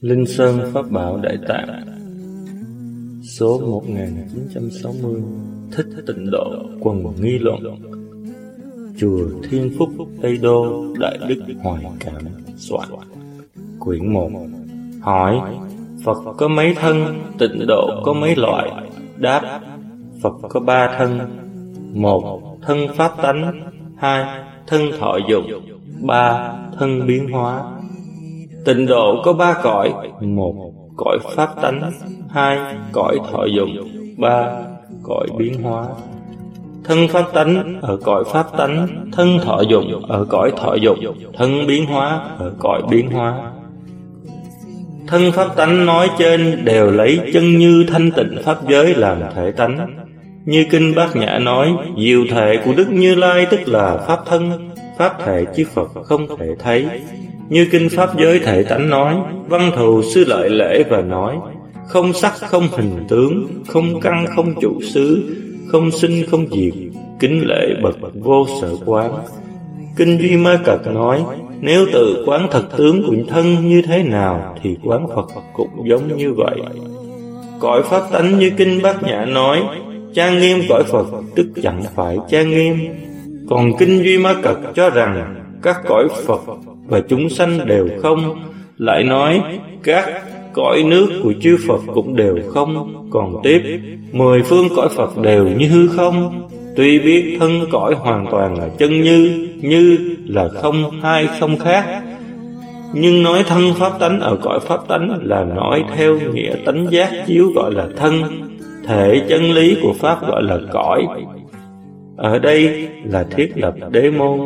Linh Sơn Pháp Bảo Đại Tạng, số 1960. Thích Tịnh Độ Quần Nghi Luận. Chùa Thiên Phúc, Tây Đô, Đại Đức Hoài Cảm soạn. Quyển 1. Hỏi: Phật có mấy thân? Tịnh độ có mấy loại? Đáp: Phật có 3 thân. 1. Thân pháp tánh. 2. Thân thọ dụng. 3. Thân biến hóa. Tịnh độ có 3 cõi: 1. Cõi pháp tánh. 2. Cõi thọ dụng. 3. Cõi biến hóa. Thân pháp tánh ở cõi pháp tánh, thân thọ dụng ở cõi thọ dụng, thân biến hóa ở cõi biến hóa. Thân pháp tánh nói trên đều lấy chân như thanh tịnh pháp giới làm thể tánh. Như kinh Bát Nhã nói, diệu thể của Đức Như Lai tức là pháp thân, pháp thể chứ Phật không thể thấy. Như kinh Pháp Giới Thể Tánh nói, Văn Thù Sư Lợi Lễ và nói, không sắc không hình tướng, không căn không trụ xứ, không sinh không diệt, kính lễ bậc vô sở quán. Kinh Duy Ma Cật nói, nếu tự quán thật tướng của thân như thế nào thì quán Phật cũng giống như vậy. Cõi pháp tánh như kinh Bát Nhã nói, trang nghiêm cõi Phật tức chẳng phải trang nghiêm. Còn kinh Duy Ma Cật cho rằng các cõi Phật và chúng sanh đều không, lại nói các cõi nước của chư Phật cũng đều không. Còn tiếp, 10 phương cõi Phật đều như hư không. Tuy biết thân cõi hoàn toàn là chân như là không hai không khác, nhưng nói thân pháp tánh ở cõi pháp tánh là nói theo nghĩa tánh giác chiếu gọi là thân, thể chân lý của pháp gọi là cõi. Ở đây là thiết lập đế môn.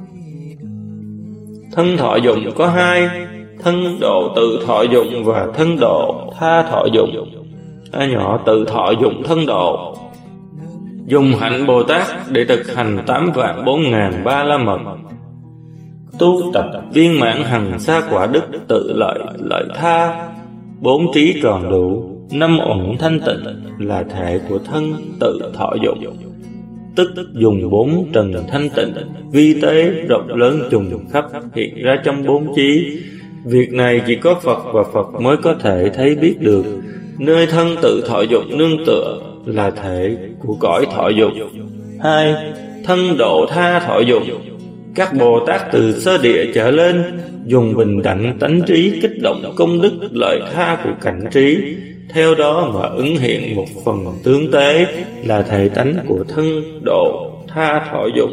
Thân thọ dụng có 2: thân độ tự thọ dụng và thân độ tha thọ dụng. Nhỏ tự thọ dụng thân độ. Dùng hạnh Bồ Tát để thực hành 8.400.000 ba la mật, tu tập viên mãn hằng sa quả đức, tự lợi lợi tha, 4 trí tròn đủ, 5 uẩn thanh tịnh là thể của thân tự thọ dụng. Tức dùng 4 trần thanh tịnh, vi tế rộng lớn trùng khắp hiện ra trong 4 trí. Việc này chỉ có Phật và Phật mới có thể thấy biết được. Nơi thân tự thọ dụng nương tựa là thể của cõi thọ dụng. 2. Thân độ tha thọ dụng. Các Bồ Tát từ sơ địa trở lên dùng bình đẳng tánh trí kích động công đức lợi tha của cảnh trí, theo đó mà ứng hiện một phần tướng tế là thể tánh của thân độ tha thọ dụng.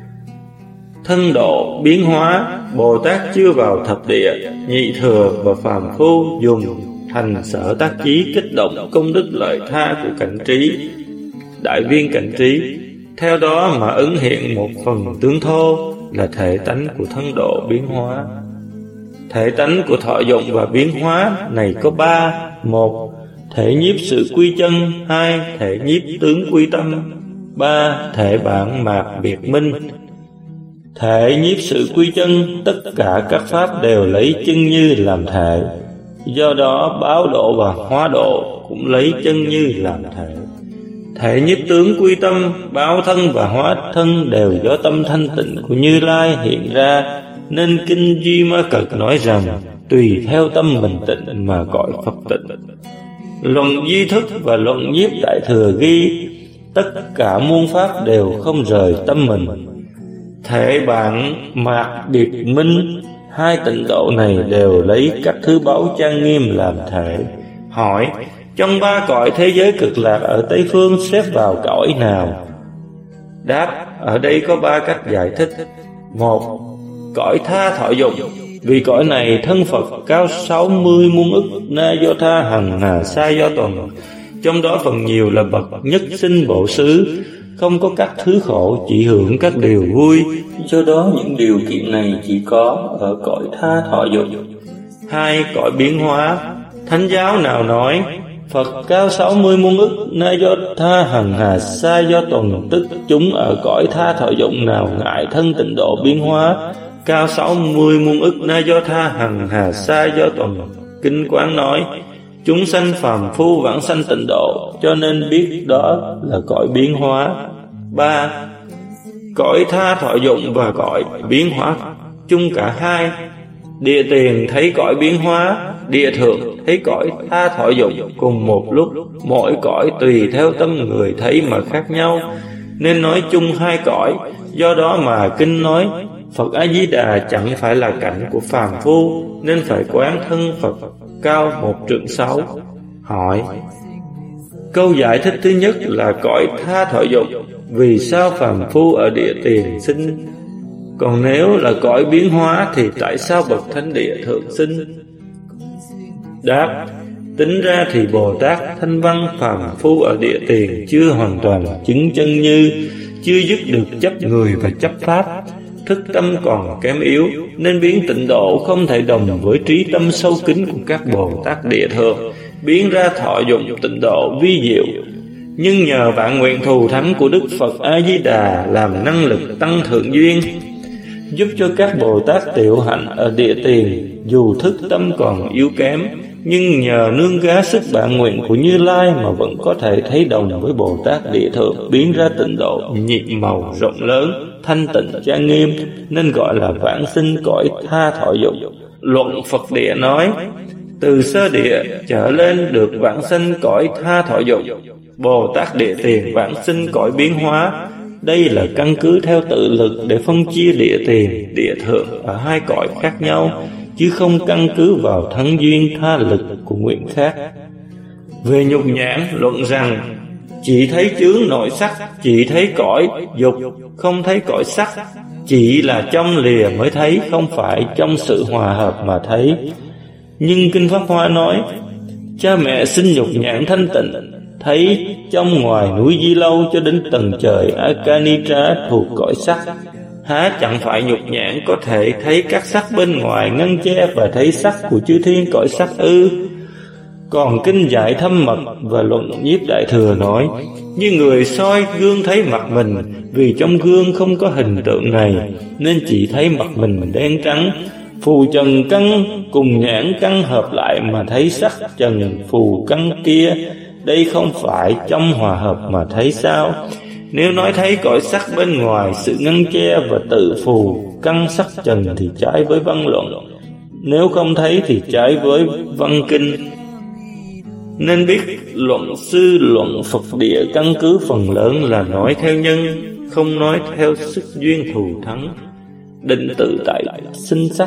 Thân độ biến hóa, Bồ Tát chưa vào thập địa, nhị thừa và phàm phu dùng thành sở tác chí kích động công đức lợi tha của cảnh trí, đại viên cảnh trí, theo đó mà ứng hiện một phần tướng thô là thể tánh của thân độ biến hóa. Thể tánh của thọ dụng và biến hóa này có 3: 1. Thể nhiếp sự quy chân. 2. Thể nhiếp tướng quy tâm. 3. Thể bản mạc biệt minh. Thể nhiếp sự quy chân, tất cả các pháp đều lấy chân như làm thể, do đó báo độ và hóa độ cũng lấy chân như làm thể. Thể nhiếp tướng quy tâm, báo thân và hóa thân đều do tâm thanh tịnh của Như Lai hiện ra, nên kinh Duy Ma Cật nói rằng tùy theo tâm mình tịnh mà gọi Phật tịnh. Luận Duy Thức và luận Nhiếp Đại Thừa ghi tất cả muôn pháp đều không rời tâm mình. Thể bản mạc biệt minh, 2 tịnh độ này đều lấy các thứ báu trang nghiêm làm thể. Hỏi: trong 3 cõi thế giới cực lạc ở Tây Phương xếp vào cõi nào? Đáp: ở đây có 3 cách giải thích. 1. Cõi tha thọ dụng. Vì cõi này thân Phật cao 60 muôn ức na do tha hằng hà sa do tuần, trong đó phần nhiều là bậc nhất sinh bộ xứ, không có các thứ khổ, chỉ hưởng các điều vui. Do đó những điều kiện này chỉ có ở cõi tha thọ dụng. 2. Cõi biến hóa. Thánh giáo nào nói Phật cao 60 muôn ức na do tha hằng hà sa do tuần, tức chúng ở cõi tha thọ dụng nào ngại thân tịnh độ biến hóa, cao 60 muôn ức na do tha hằng hà sa do tuần. Kinh Quán nói chúng sanh phàm phu vãng sanh tịnh độ, cho nên biết đó là cõi biến hóa. 3. Cõi tha thọ dụng và cõi biến hóa chung cả hai. Địa tiền thấy cõi biến hóa, địa thượng thấy cõi tha thọ dụng cùng một lúc, mỗi cõi tùy theo tâm người thấy mà khác nhau, nên nói chung hai cõi. Do đó mà kinh nói Phật A Di Đà chẳng phải là cảnh của phàm phu, nên phải quán thân Phật cao 1 trượng 6. Hỏi: câu giải thích thứ nhất là cõi tha thọ dụng, vì sao phàm phu ở địa tiền sinh? Còn nếu là cõi biến hóa thì tại sao bậc thánh địa thượng sinh? Đáp: tính ra thì Bồ Tát Thanh Văn phàm phu ở địa tiền chưa hoàn toàn chứng chân như, chưa dứt được chấp người và chấp pháp, thức tâm còn kém yếu, nên biến tịnh độ không thể đồng với trí tâm sâu kín của các Bồ Tát địa thượng, biến ra thọ dụng tịnh độ vi diệu. Nhưng nhờ vạn nguyện thù thắng của Đức Phật A Di Đà làm năng lực tăng thượng duyên, giúp cho các Bồ Tát tiểu hạnh ở địa tiền dù thức tâm còn yếu kém, nhưng nhờ nương gá sức bạn nguyện của Như Lai mà vẫn có thể thấy đồng với Bồ Tát địa thượng, biến ra tịnh độ nhiệm màu rộng lớn, thanh tịnh trang nghiêm, nên gọi là vãng sinh cõi tha thọ dụng. Luận Phật địa nói: từ sơ địa trở lên được vãng sinh cõi tha thọ dụng, Bồ Tát địa tiền vãng sinh cõi biến hóa. Đây là căn cứ theo tự lực để phân chia địa tiền, địa thượng ở hai cõi khác nhau, chứ không căn cứ vào thân duyên tha lực của nguyện khác. Về nhục nhãn luận rằng: chỉ thấy chướng nội sắc, chỉ thấy cõi dục, không thấy cõi sắc. Chỉ là trong lìa mới thấy, không phải trong sự hòa hợp mà thấy. Nhưng Kinh Pháp Hoa nói: cha mẹ sinh nhục nhãn thanh tịnh, thấy trong ngoài núi Di Lâu cho đến tầng trời Akanitra thuộc cõi sắc. Há chẳng phải nhục nhãn có thể thấy các sắc bên ngoài ngăn che và thấy sắc của chư thiên cõi sắc ư? Còn kinh giải Thâm Mật và luận Nhiếp Đại Thừa nói: như người soi gương thấy mặt mình, vì trong gương không có hình tượng này, nên chỉ thấy mặt mình đen trắng. Phù trần căn cùng nhãn căn hợp lại mà thấy sắc trần phù căn kia, đây không phải trong hòa hợp mà thấy sao? Nếu nói thấy cõi sắc bên ngoài sự ngăn che và tự phù căn sắc trần thì trái với văn luận, nếu không thấy thì trái với văn kinh. Nên biết luận sư luận Phật địa căn cứ phần lớn là nói theo nhân, không nói theo sức duyên thù thắng. Định tự tại sinh sắc,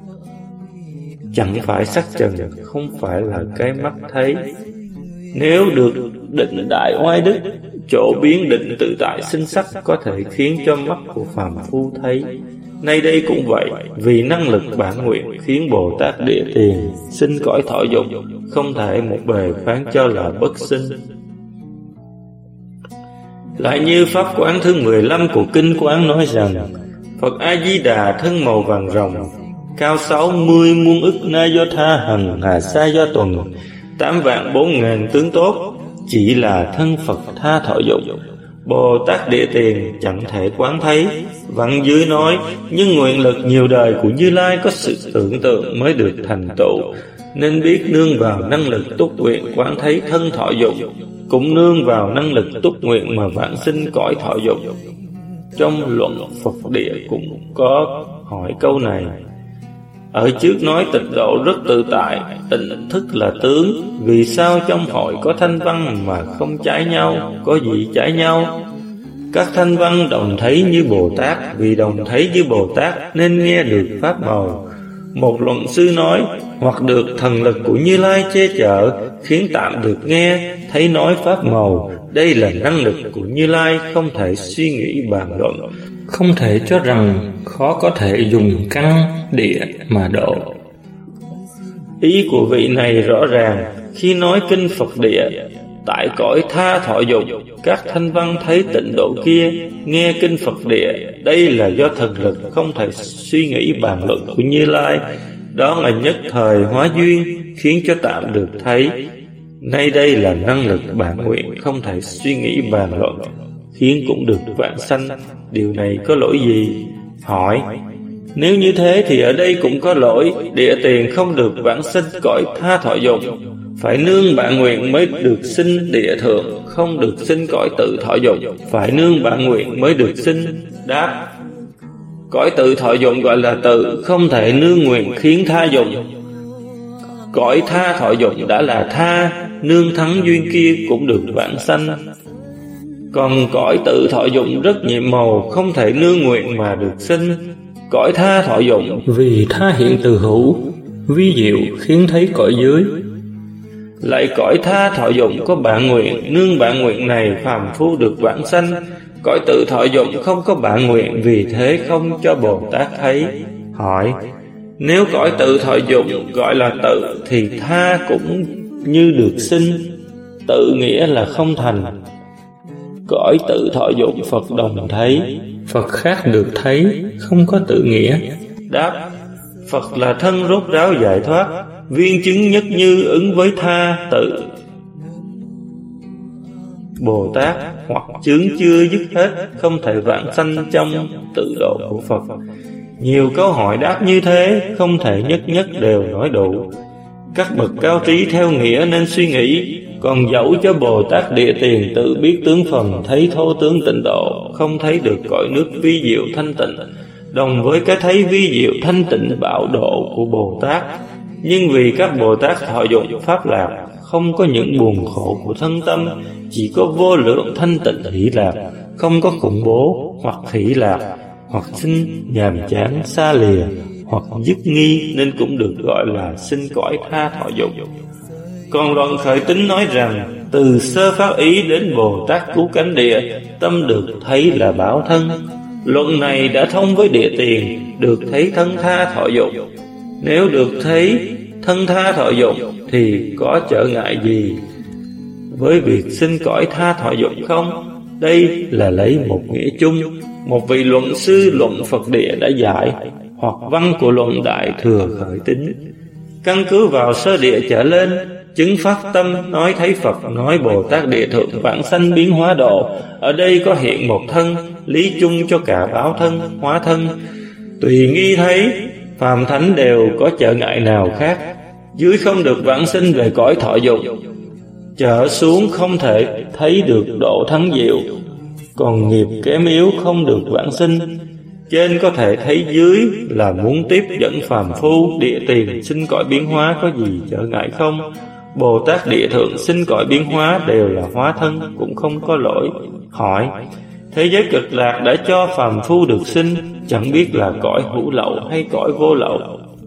chẳng phải sắc trần, không phải là cái mắt thấy. Nếu được định đại oai đức, chỗ biến định tự tại sinh sắc có thể khiến cho mắt của phàm phu thấy. Nay đây cũng vậy, vì năng lực bản nguyện khiến Bồ Tát địa tiền sinh cõi thọ dụng, không thể một bề phán cho là bất sinh. Lại như pháp quán thứ 15 của Kinh Quán nói rằng: Phật A Di Đà thân màu vàng ròng, cao 60 muôn ức na do tha hằng hà sa do tuần, 8.400.000 tướng tốt, chỉ là thân Phật tha thọ dụng. Bồ Tát địa tiền chẳng thể quán thấy. Văn dưới nói: nhưng nguyện lực nhiều đời của Như Lai có sự tưởng tượng mới được thành tựu, nên biết nương vào năng lực túc nguyện quán thấy thân thọ dụng, cũng nương vào năng lực túc nguyện mà vãng sinh cõi thọ dụng. Trong luận Phật địa cũng có hỏi câu này. Ở trước nói tịnh độ rất tự tại, tịnh thức là tướng, vì sao trong hội có thanh văn mà không trái nhau, có gì trái nhau? Các thanh văn đồng thấy như Bồ Tát, vì đồng thấy như Bồ Tát nên nghe được pháp màu. Một luận sư nói: hoặc được thần lực của Như Lai che chở, khiến tạm được nghe, thấy nói pháp màu. Đây là năng lực của Như Lai, không thể suy nghĩ bàn luận, không thể cho rằng khó có thể dùng căn địa mà độ. Ý của vị này rõ ràng. Khi nói kinh Phật địa, tại cõi tha thọ dụng, các thanh văn thấy tịnh độ kia, nghe kinh Phật địa, đây là do thần lực không thể suy nghĩ bàn luận của Như Lai. Đó là nhất thời hóa duyên, khiến cho tạm được thấy. Nay đây là năng lực bản nguyện, không thể suy nghĩ bàn luận, khiến cũng được vãng sanh. Điều này có lỗi gì? Hỏi: nếu như thế thì ở đây cũng có lỗi. Địa tiền không được vãng sinh cõi tha thọ dụng, phải nương bản nguyện mới được sinh địa thượng, không được sinh cõi tự thọ dụng, phải nương bản nguyện mới được sinh. Đáp: cõi tự thọ dụng gọi là tự, không thể nương nguyện khiến tha dụng. Cõi tha thọ dụng đã là tha, nương thắng duyên kia cũng được vãng sanh. Còn cõi tự thọ dụng rất nhiệm màu, không thể nương nguyện mà được sinh. Cõi tha thọ dụng vì tha hiện từ hữu, vi diệu khiến thấy cõi dưới. Lại cõi tha thọ dụng có bạn nguyện, nương bạn nguyện này phàm phu được vãng sanh. Cõi tự thọ dụng không có bạn nguyện, vì thế không cho Bồ Tát thấy. Hỏi: nếu cõi tự thọ dụng gọi là tự, thì tha cũng như được sinh, tự nghĩa là không thành. Cõi tự thọ dụng Phật đồng thấy, Phật khác được thấy, không có tự nghĩa. Đáp: Phật là thân rốt ráo giải thoát, viên chứng nhất như ứng với tha tự. Bồ Tát hoặc chướng chưa dứt hết, không thể vãng sanh trong tự độ của Phật. Nhiều câu hỏi đáp như thế, không thể nhất nhất đều nói đủ. Các bậc cao trí theo nghĩa nên suy nghĩ, còn dẫu cho Bồ Tát Địa Tiền tự biết tướng phần, thấy thô tướng tịnh độ, không thấy được cõi nước vi diệu thanh tịnh, đồng với cái thấy vi diệu thanh tịnh bảo độ của Bồ Tát. Nhưng vì các Bồ Tát thọ dụng pháp lạc, không có những buồn khổ của thân tâm, chỉ có vô lượng thanh tịnh hỷ lạc, không có khủng bố hoặc hỷ lạc, hoặc sinh nhàm chán xa lìa, hoặc dứt nghi, nên cũng được gọi là sinh cõi tha thọ dụng. Còn luận khởi tính nói rằng, từ sơ phát ý đến Bồ Tát cứu cánh địa, tâm được thấy là bảo thân. Luận này đã thông với Địa Tiền, được thấy thân tha thọ dụng. Nếu được thấy thân tha thọ dụng thì có trở ngại gì với việc sinh cõi tha thọ dụng không? Đây là lấy một nghĩa chung. Một vị luận sư luận Phật Địa đã giải, hoặc văn của luận Đại Thừa khởi tính, căn cứ vào sơ địa trở lên, chứng phát tâm nói thấy Phật, nói Bồ Tát Địa Thượng vãng sanh biến hóa độ. Ở đây có hiện một thân, lý chung cho cả báo thân, hóa thân. Tùy nghi thấy phàm thánh đều có trở ngại nào khác. Dưới không được vãng sinh về cõi thọ dụng, trở xuống không thể thấy được độ thắng diệu. Còn nghiệp kém yếu không được vãng sinh. Trên có thể thấy dưới là muốn tiếp dẫn phàm phu Địa Tiền sinh cõi biến hóa có gì trở ngại không? Bồ Tát Địa Thượng sinh cõi biến hóa đều là hóa thân, cũng không có lỗi. Hỏi: thế giới cực lạc đã cho phàm phu được sinh, chẳng biết là cõi hữu lậu hay cõi vô lậu?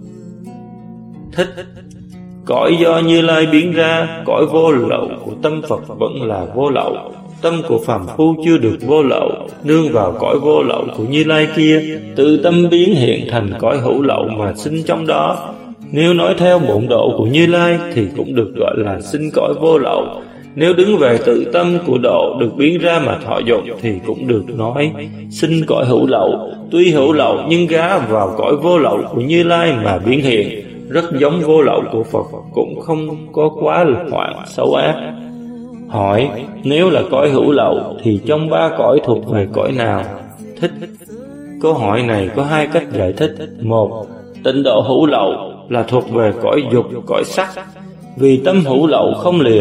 Thích: cõi do Như Lai biến ra, cõi vô lậu của tâm Phật vẫn là vô lậu. Tâm của phàm phu chưa được vô lậu, nương vào cõi vô lậu của Như Lai kia, tự tâm biến hiện thành cõi hữu lậu mà sinh trong đó. Nếu nói theo bổn độ của Như Lai thì cũng được gọi là sinh cõi vô lậu. Nếu đứng về tự tâm của độ được biến ra mà thọ dụng thì cũng được nói sinh cõi hữu lậu. Tuy hữu lậu nhưng gá vào cõi vô lậu của Như Lai mà biến hiện, rất giống vô lậu của Phật, cũng không có quá hoạn xấu ác. Hỏi: nếu là cõi hữu lậu thì trong ba cõi thuộc về cõi nào? Thích: câu hỏi này có hai cách giải thích. Một, tịnh độ hữu lậu là thuộc về cõi dục, cõi sắc. Vì tâm hữu lậu không lìa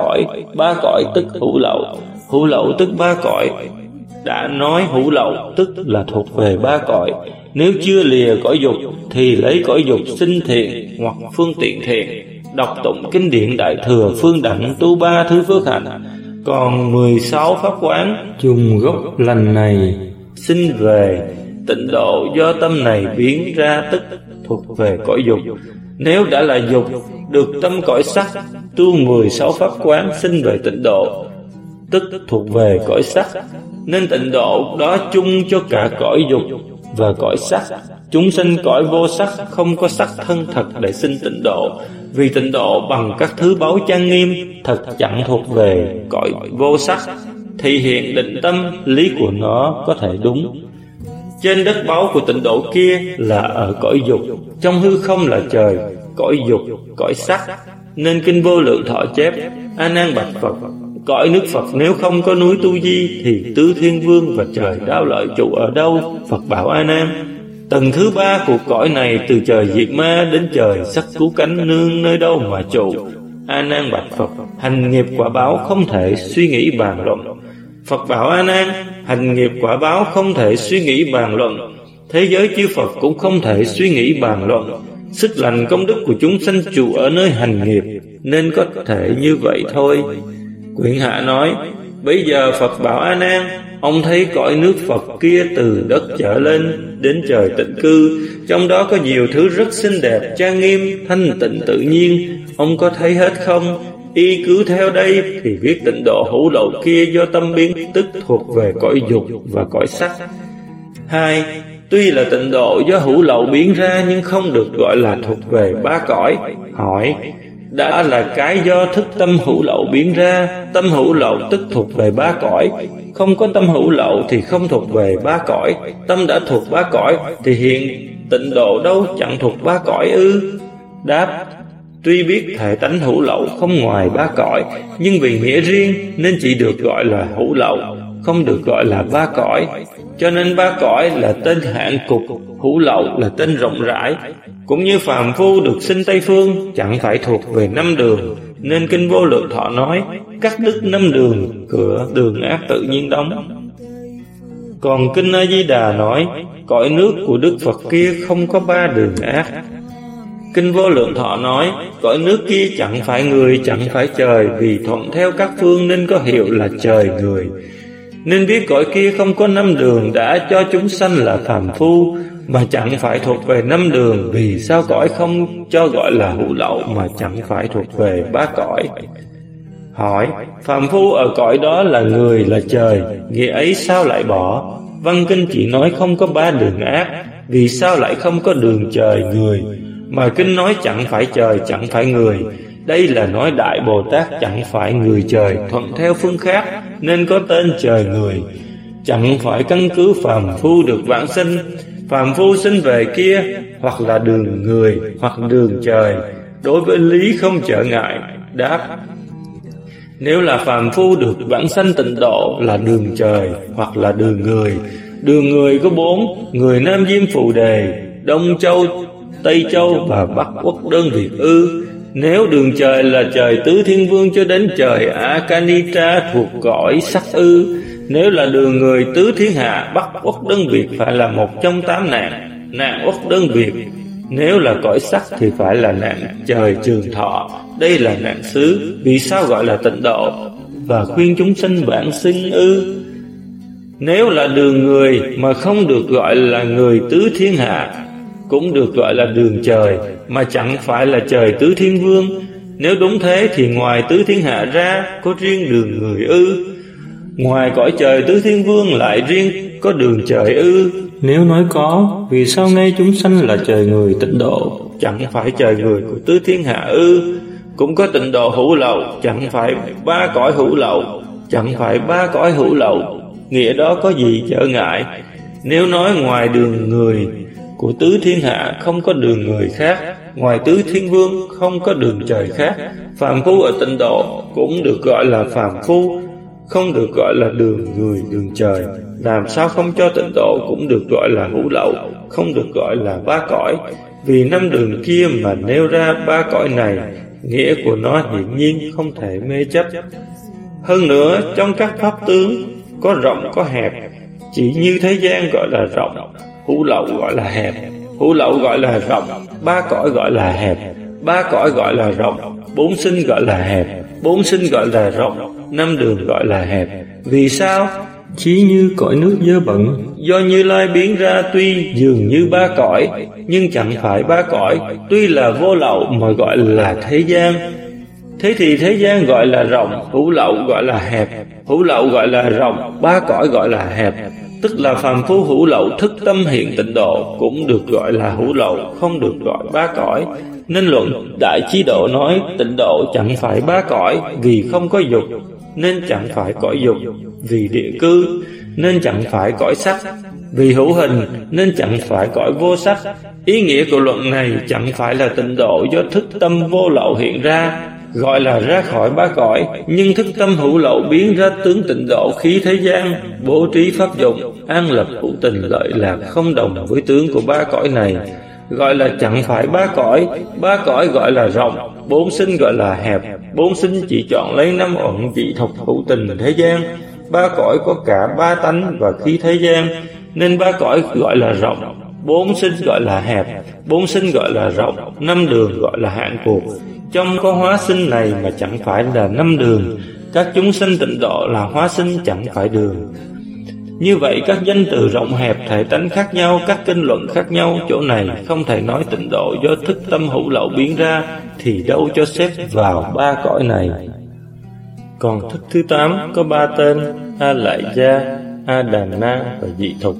ba cõi tức hữu lậu tức ba cõi. Đã nói hữu lậu tức là thuộc về ba cõi. Nếu chưa lìa cõi dục thì lấy cõi dục sinh thiện hoặc phương tiện thiện, đọc tụng kinh điển Đại Thừa phương đẳng, tu ba thứ phước hạnh. Còn 16 pháp quán chung gốc lành này sinh về tịnh độ do tâm này biến ra, tức thuộc về cõi dục. Nếu đã là dục, được tâm cõi sắc, tu 16 pháp quán sinh về tịnh độ, tức thuộc về cõi sắc. Nên tịnh độ đó chung cho cả cõi dục và cõi sắc. Chúng sinh cõi vô sắc không có sắc thân thật để sinh tịnh độ, vì tịnh độ bằng các thứ báu trang nghiêm thật chẳng thuộc về cõi vô sắc, thì hiện định tâm lý của nó có thể đúng. Trên đất báu của tịnh độ kia là ở cõi dục, trong hư không là trời, cõi dục, cõi sắc. Nên kinh Vô Lượng Thọ chép: A Nan bạch Phật, cõi nước Phật nếu không có núi Tu Di thì Tứ Thiên Vương và trời Đao Lợi trụ ở đâu? Phật bảo A Nan: tầng thứ ba của cõi này, từ trời Diệt Ma đến trời Sắc Cứu Cánh nương nơi đâu mà trụ? A Nan bạch Phật, hành nghiệp quả báo không thể suy nghĩ bàn luận. Phật bảo A Nan: hành nghiệp quả báo không thể suy nghĩ bàn luận, thế giới chư Phật cũng không thể suy nghĩ bàn luận. Sức lành công đức của chúng sanh trụ ở nơi hành nghiệp, nên có thể như vậy thôi. Quyển Hạ nói: Bây giờ Phật bảo A Nan, ông thấy cõi nước Phật kia từ đất trở lên đến trời tịnh cư, trong đó có nhiều thứ rất xinh đẹp, trang nghiêm, thanh tịnh tự nhiên, ông có thấy hết không? Y cứ theo đây thì biết tịnh độ hữu lậu kia do tâm biến, tức thuộc về cõi dục và cõi sắc. 2. Tuy là tịnh độ do hữu lậu biến ra, nhưng không được gọi là thuộc về ba cõi. Hỏi: đã là cái do thức tâm hữu lậu biến ra, tâm hữu lậu tức thuộc về ba cõi. Không có tâm hữu lậu thì không thuộc về ba cõi. Tâm đã thuộc ba cõi thì hiện tịnh độ đâu chẳng thuộc ba cõi ư? Đáp: tuy biết thể tánh hữu lậu không ngoài ba cõi, nhưng vì nghĩa riêng nên chỉ được gọi là hữu lậu, không được gọi là ba cõi. Cho nên ba cõi là tên hạn cục, hữu lậu là tên rộng rãi. Cũng như phàm phu được sinh Tây Phương chẳng phải thuộc về năm đường, nên Kinh Vô Lượng Thọ nói: cắt đứt năm đường, cửa đường ác tự nhiên đóng. Còn Kinh A Di Đà nói: cõi nước của Đức Phật kia không có ba đường ác. Kinh Vô Lượng Thọ nói: cõi nước kia chẳng phải người, chẳng phải trời, vì thuận theo các phương nên có hiệu là trời người. Nên biết cõi kia không có năm đường đã cho chúng sanh là phàm phu, mà chẳng phải thuộc về năm đường, vì sao cõi không cho gọi là hữu lậu mà chẳng phải thuộc về ba cõi? Hỏi: phàm phu ở cõi đó là người, là trời, nghĩa ấy sao lại bỏ? Văn Kinh chỉ nói không có ba đường ác, vì sao lại không có đường trời người? Mà Kinh nói chẳng phải trời, chẳng phải người. Đây là nói Đại Bồ Tát chẳng phải người trời, thuận theo phương khác nên có tên trời người. Chẳng phải căn cứ phàm phu được vãng sinh. Phàm phu sinh về kia hoặc là đường người hoặc đường trời, đối với lý không trở ngại. Đáp: nếu là phàm phu được vãng sanh tịnh độ là đường trời hoặc là đường người. Đường người có 4: người Nam Diêm Phù Đề, Đông Châu, Tây Châu và Bắc Quốc đơn Việt ư? Nếu đường trời là trời Tứ Thiên Vương cho đến trời Akanitra thuộc cõi sắc ư? Nếu là đường người tứ thiên hạ, Bắc Quốc đơn Việt phải là một trong 8 nạn, nạn Quốc đơn Việt. Nếu là cõi sắc thì phải là nạn trời Trường Thọ, đây là nạn xứ. Vì sao gọi là tịnh độ và khuyên chúng sinh vãng sinh ư? Nếu là đường người mà không được gọi là người tứ thiên hạ, cũng được gọi là đường trời mà chẳng phải là trời Tứ Thiên Vương. Nếu đúng thế thì ngoài tứ thiên hạ ra có riêng đường người ư? Ngoài cõi trời Tứ Thiên Vương lại riêng có đường trời ư? Nếu nói có, vì sao nghe chúng sanh là trời người tịnh độ? Chẳng phải trời người của tứ thiên hạ ư? Cũng có tịnh độ hữu lậu, chẳng phải ba cõi hữu lậu, chẳng phải ba cõi hữu lậu. Nghĩa đó có gì trở ngại? Nếu nói ngoài đường người của tứ thiên hạ không có đường người khác, ngoài Tứ Thiên Vương không có đường trời khác, phàm phu ở tịnh độ cũng được gọi là phàm phu, không được gọi là đường người, đường trời. Làm sao không cho tịnh độ cũng được gọi là hữu lậu, không được gọi là ba cõi? Vì 5 đường kia mà nêu ra ba cõi này, nghĩa của nó hiển nhiên không thể mê chấp. Hơn nữa, trong các pháp tướng có rộng có hẹp, chỉ như thế gian gọi là rộng, hữu lậu gọi là hẹp. Hữu lậu gọi là rộng, ba cõi gọi là hẹp. Ba cõi gọi là rộng, 4 sinh gọi là hẹp, 4 sinh gọi là rộng, 5 đường gọi là hẹp. Vì sao? Chí như cõi nước dơ bẩn, do Như Lai biến ra tuy dường như ba cõi, nhưng chẳng phải ba cõi. Tuy là vô lậu mà gọi là thế gian. Thế thì thế gian gọi là rộng, hữu lậu gọi là hẹp. Hữu lậu gọi là rộng, ba cõi gọi là hẹp. Tức là phàm phu hữu lậu thức tâm hiện tịnh độ cũng được gọi là hữu lậu, không được gọi ba cõi. Nên luận Đại Chí Độ nói tịnh độ chẳng phải ba cõi, vì không có dục nên chẳng phải cõi dục, vì địa cư nên chẳng phải cõi sắc, vì hữu hình nên chẳng phải cõi vô sắc. Ý nghĩa của luận này chẳng phải là tịnh độ do thức tâm vô lậu hiện ra, gọi là ra khỏi ba cõi, nhưng thức tâm hữu lậu biến ra tướng tịnh độ khí thế gian, bố trí pháp dụng, an lập hữu tình lợi lạc không đồng với tướng của ba cõi này, gọi là chẳng phải ba cõi. Ba cõi gọi là rộng, 4 sinh gọi là hẹp. 4 sinh chỉ chọn lấy 5 uẩn dị thục hữu tình thế gian. Ba cõi có cả ba tánh và khí thế gian, nên ba cõi gọi là rộng. 4 sinh gọi là hẹp, 4 sinh gọi là rộng, 5 đường gọi là hạn cuộc. Trong có hóa sinh này mà chẳng phải là 5 đường, các chúng sanh tịnh độ là hóa sinh chẳng phải đường. Như vậy các danh từ rộng hẹp thể tánh khác nhau, các kinh luận khác nhau, chỗ này không thể nói tịnh độ do thức tâm hữu lậu biến ra, thì đâu cho xếp vào 3 cõi này. Còn thức thứ 8 có 3 tên: A Lại Gia, A Đàn Na và Dị Thục.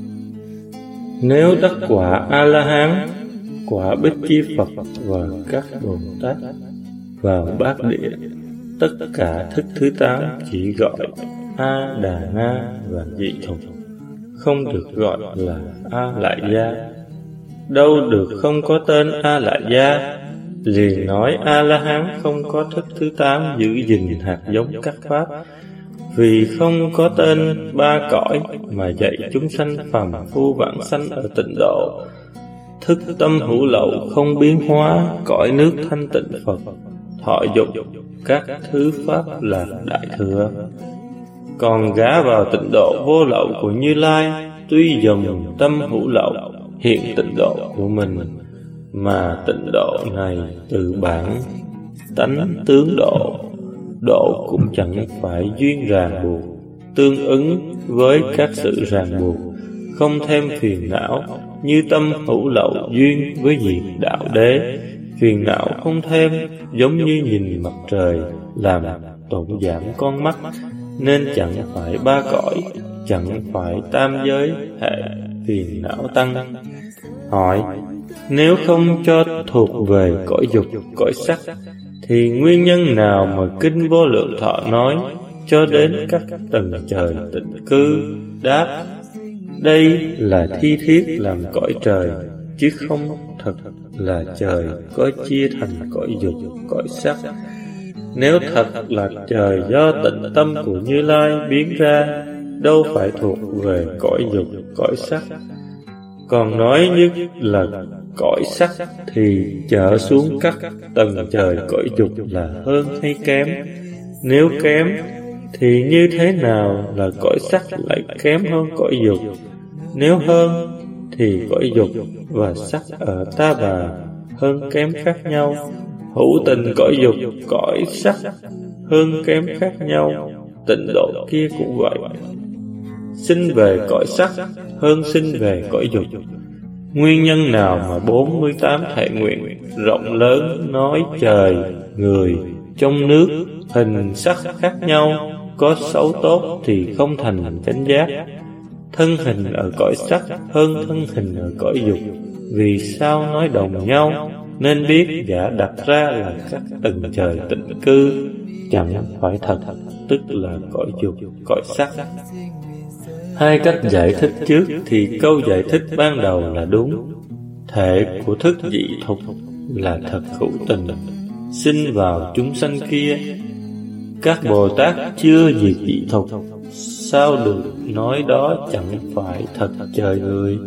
Nếu đắc quả A La Hán, quả Bích Chi Phật và các Bồ Tát vào bát địa, tất cả thức thứ 8 chỉ gọi A Đà Na và Dị Thục, không được gọi là A Lại Gia. Đâu được không có tên A Lại Gia, liền nói A La Hán không có thức thứ 8 giữ gìn hạt giống các pháp, vì không có tên 3 cõi mà dạy chúng sanh phàm phu vãng sanh ở tịnh độ. Thức tâm hữu lậu không biến hóa, cõi nước thanh tịnh Phật thọ dụng các thứ pháp là đại thừa. Còn gá vào tịnh độ vô lậu của Như Lai, tuy dùng tâm hữu lậu hiện tịnh độ của mình, mà tịnh độ này từ bản tánh tướng độ, độ cũng chẳng phải duyên ràng buộc, tương ứng với các sự ràng buộc, không thêm phiền não. Như tâm hữu lậu duyên với diệt đạo đế, phiền não không thêm, giống như nhìn mặt trời làm tổn giảm con mắt, nên chẳng phải 3 cõi, chẳng phải tam giới hệ phiền não tăng. Hỏi: nếu không cho thuộc về cõi dục, cõi sắc, thì nguyên nhân nào mà Kinh Vô Lượng Thọ nói cho đến các tầng trời tịnh cư? Đáp: đây là thi thiết làm cõi trời, chứ không thật là trời có chia thành cõi dục, cõi sắc. Nếu thật là trời do tịnh tâm của Như Lai biến ra, đâu phải thuộc về cõi dục, cõi sắc. Còn nói nhất là cõi sắc thì trở xuống các tầng trời cõi dục là hơn hay kém? Nếu kém thì như thế nào là cõi sắc lại kém hơn cõi dục? Nếu hơn thì cõi dục và sắc ở Ta Bà hơn kém khác nhau. Hữu tình cõi dục, cõi sắc hơn kém khác nhau, tịnh độ kia cũng vậy. Sinh về cõi sắc hơn sinh về cõi dục. Nguyên nhân nào mà 48 thệ nguyện rộng lớn nói trời, người, trong nước, hình sắc khác nhau, có xấu tốt thì không thành chánh giác. Thân hình ở cõi sắc hơn thân hình ở cõi dục, vì sao nói đồng nhau? Nên biết giả đặt ra là các tầng trời tịnh cư, chẳng phải thật, tức là cõi dục, cõi sắc. Hai cách giải thích trước thì câu giải thích ban đầu là đúng. Thể của thức dị thục là thật hữu tình, sinh vào chúng sanh kia. Các Bồ Tát chưa diệt dị thục, sao được nói đó chẳng phải thật trời người?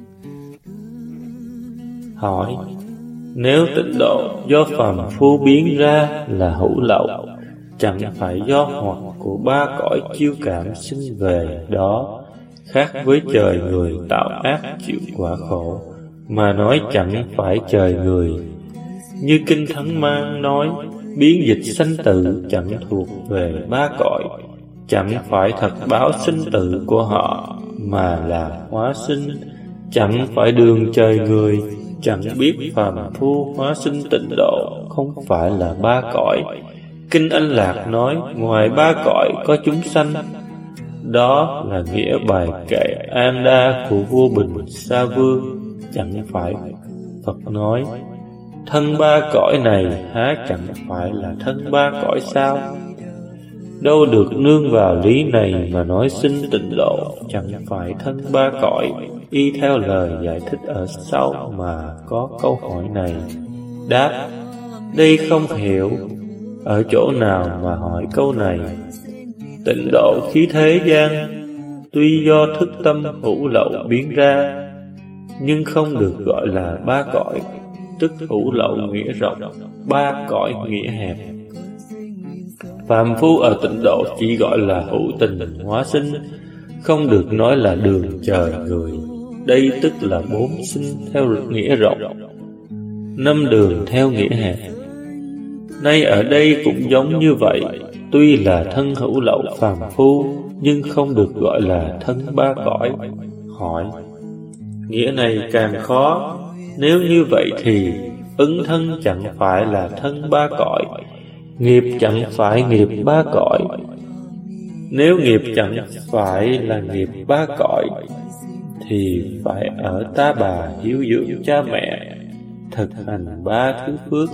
Hỏi: nếu tịnh độ do phàm phu biến ra là hữu lậu, chẳng phải do hoặc của 3 cõi chiêu cảm sinh về đó, khác với trời người tạo ác chịu quả khổ, mà nói chẳng phải trời người. Như Kinh Thắng Mang nói, biến dịch sanh tử chẳng thuộc về 3 cõi, chẳng phải thật báo sinh tử của họ, mà là hóa sinh, chẳng phải đường trời người. Chẳng biết phàm phu hóa sinh tịnh độ không phải là 3 cõi. Kinh Anh Lạc nói ngoài 3 cõi có chúng sanh. Đó là nghĩa bài kệ An Đa của vua Bình Sa Vương. Chẳng phải Phật nói thân 3 cõi này há chẳng phải là thân 3 cõi sao? Đâu được nương vào lý này mà nói sinh tịnh độ chẳng phải thân 3 cõi. Y theo lời giải thích ở sau mà có câu hỏi này. Đáp: đây không hiểu ở chỗ nào mà hỏi câu này. Tịnh độ khí thế gian tuy do thức tâm hữu lậu biến ra, nhưng không được gọi là 3 cõi, tức hữu lậu nghĩa rộng, 3 cõi nghĩa hẹp. Phàm phu ở tịnh độ chỉ gọi là hữu tình hóa sinh, không được nói là đường trời người. đây tức là 4 sinh theo nghĩa rộng, 5 đường theo nghĩa hẹp. Nay ở đây cũng giống như vậy, tuy là thân hữu lậu phàm phu, nhưng không được gọi là thân ba cõi. Hỏi: nghĩa này càng khó. Nếu như vậy thì ứng thân chẳng phải là thân ba cõi, nghiệp chẳng phải nghiệp ba cõi. Nếu nghiệp chẳng phải là nghiệp ba cõi, thì phải ở ta bà hiếu dưỡng cha mẹ, thực hành 3 thứ phước,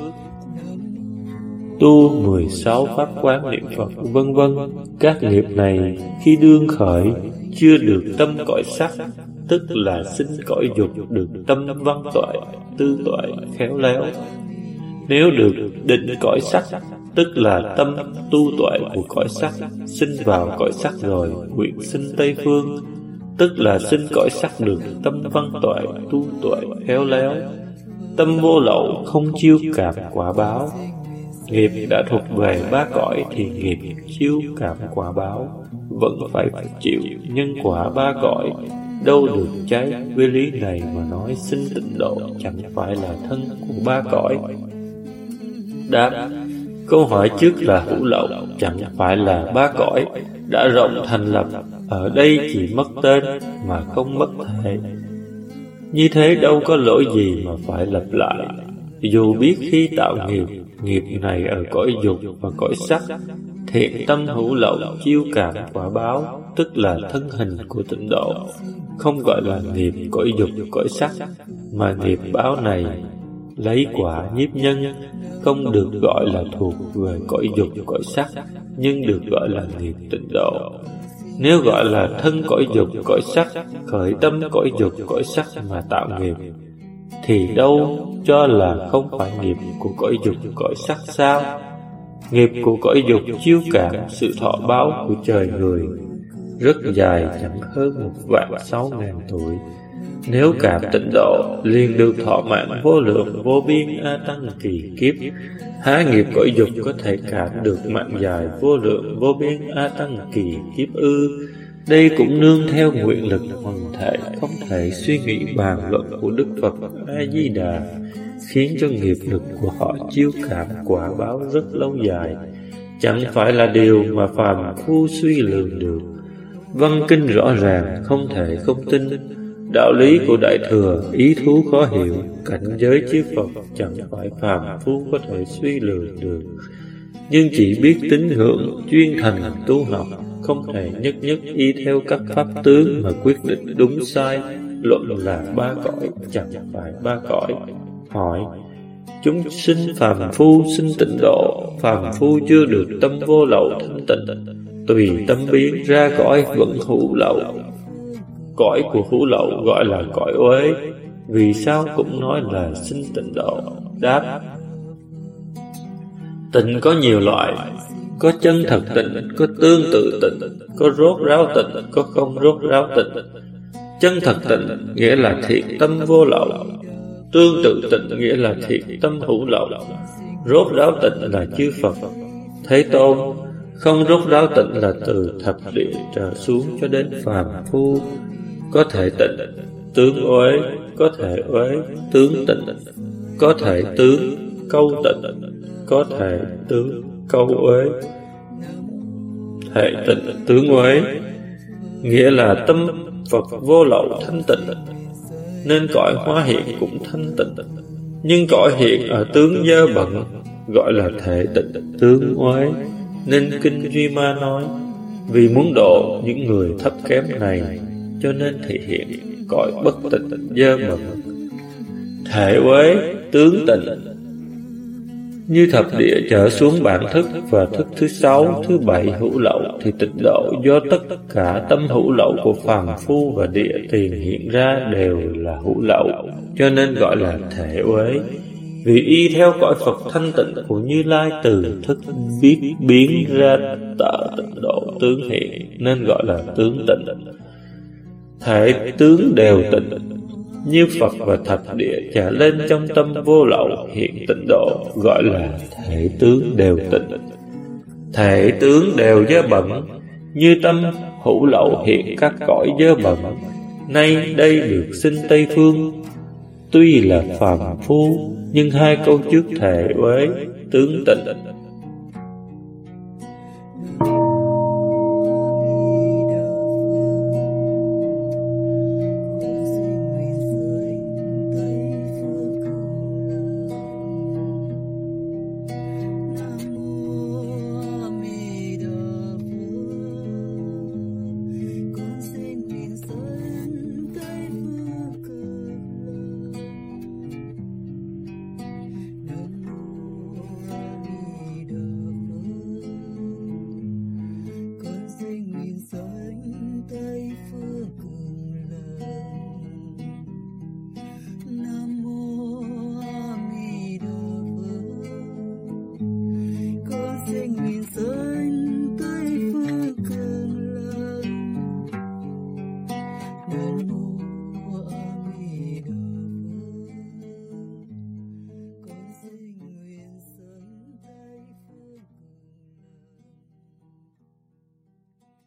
tu 16 pháp quán niệm Phật, vân vân. Các nghiệp này khi đương khởi chưa được tâm cõi sắc, tức là sinh cõi dục được tâm văn tuệ, tư tuệ, khéo léo. Nếu được định cõi sắc, tức là tâm tu tuệ của cõi sắc, sinh vào cõi sắc rồi nguyện sinh Tây Phương, tức là sinh cõi sắc được tâm văn tuệ, tu tuệ, khéo léo. Tâm vô lậu không chiêu cảm quả báo. Nghiệp đã thuộc về 3 cõi thì nghiệp chiêu cảm quả báo, vẫn phải chịu nhân quả 3 cõi, đâu được cháy. Với lý này mà nói sinh tịnh độ chẳng phải là thân của 3 cõi. Đáp: câu hỏi trước là hữu lậu chẳng phải là 3 cõi, đã rộng thành lập, ở đây chỉ mất tên mà không mất thể. Như thế đâu có lỗi gì mà phải lập lại. Dù biết khi tạo nghiệp này ở cõi dục và cõi sắc, thiện tâm hữu lậu chiêu cảm quả báo, tức là thân hình của tịnh độ, không gọi là nghiệp cõi dục cõi sắc, mà nghiệp báo này lấy quả nhiếp nhân, không được gọi là thuộc về cõi dục cõi sắc, nhưng được gọi là nghiệp tịnh độ. Nếu gọi là thân cõi dục cõi sắc, khởi tâm cõi dục cõi sắc mà tạo nghiệp, thì đâu cho là không phải nghiệp của cõi dục cõi sắc sao? Nghiệp của cõi dục chiêu cảm sự thọ báo của trời người, rất dài, chẳng hơn 1.600.000 tuổi. Nếu cảm tịnh độ, liền được thọ mạng vô lượng vô biên a tăng kỳ kiếp. Há nghiệp cõi dục có thể cảm được mạng dài vô lượng vô biên a tăng kỳ kiếp ư? Đây cũng nương theo nguyện lực hoàn thể, không thể suy nghĩ bàn luận của Đức Phật A-di-đà, khiến cho nghiệp lực của họ chiêu cảm quả báo rất lâu dài, chẳng phải là điều mà phàm phu suy lường được. Văn kinh rõ ràng, không thể không tin. Đạo lý của Đại Thừa ý thú khó hiểu, cảnh giới chư Phật chẳng phải phàm phu có thể suy lường được. Nhưng chỉ biết tín ngưỡng, chuyên thành tu học, không thể nhất nhất y theo các pháp tướng mà quyết định đúng sai. Luận là 3 cõi, chẳng phải 3 cõi. Hỏi: chúng sinh phàm phu sinh tịnh độ, phàm phu chưa được tâm vô lậu thanh tịnh, tùy tâm biến ra cõi vẫn hữu lậu. Cõi của hữu lậu gọi là cõi uế, vì sao cũng nói là sinh tịnh độ? Đáp: tịnh có nhiều loại, có chân thật tịnh, có tương tự tịnh, có rốt ráo tịnh, có không rốt ráo tịnh. Chân thật tịnh nghĩa là thiện tâm vô lậu, tương tự tịnh nghĩa là thiện tâm hữu lậu, rốt ráo tịnh là chư Phật, Thế Tôn. Không rốt ráo tịnh là từ thập địa trở xuống cho đến phàm phu. Có thể tịnh, tướng uế, có thể uế, tướng tịnh, có thể tướng, câu tịnh, có thể tướng, câu uế. Thể tịnh, tướng uế nghĩa là tâm Phật vô lậu thanh tịnh, nên cõi hóa hiện cũng thanh tịnh. Nhưng cõi hiện ở tướng dơ bẩn gọi là thể tịnh, tướng uế. Nên Kinh Duy Ma nói, vì muốn độ những người thấp kém này, cho nên thể hiện cõi bất tịnh, dơ bẩn, thể uế, tướng tịnh. Như thập địa trở xuống bản thức và thức thứ 6, thứ 7 hữu lậu, thì tịnh độ do tất cả tâm hữu lậu của phàm phu và địa tiền hiện ra đều là hữu lậu, cho nên gọi là thể uế. Vì y theo cõi Phật thanh tịnh của Như Lai từ thức biết biến ra tạo tịnh độ tướng hiện, nên gọi là tướng tịnh. Thể tướng đều tịnh, như Phật và thập địa trả lên trong tâm vô lậu hiện tịnh độ, gọi là thể tướng đều tịnh. Thể tướng đều dơ bẩn, như tâm hữu lậu hiện các cõi dơ bẩn, nay đây được sinh Tây Phương. Tuy là phàm phu, nhưng hai câu trước thề uế tướng tịnh,